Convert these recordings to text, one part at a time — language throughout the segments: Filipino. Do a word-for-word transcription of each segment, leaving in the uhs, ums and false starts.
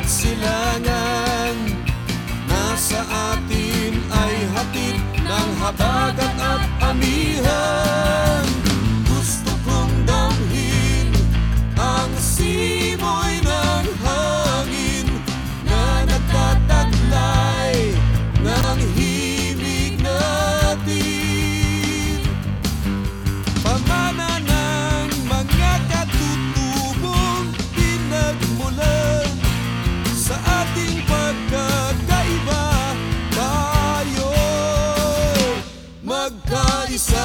silangan. Nasa atin ay hatid ng habagat at amihan. Gusto kong damhin ang simoy ng hangin na nagtataglay ng himig natin. Pamana ng mga katutubong pinagmulan sa ating pagkakaiba, tayo'y magkaisa.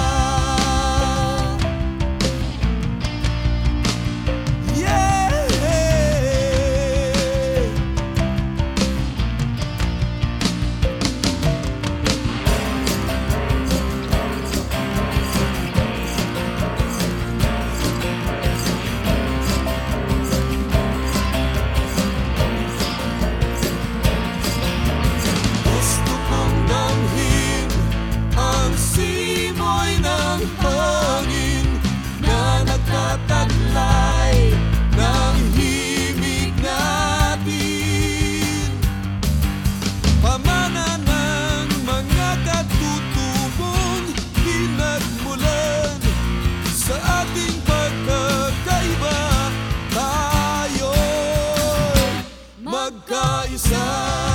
Taglay ng himig natin. Pamana ng mga katutubong pinagmulan sa ating pagkakaiba, tayo'y magkaisa.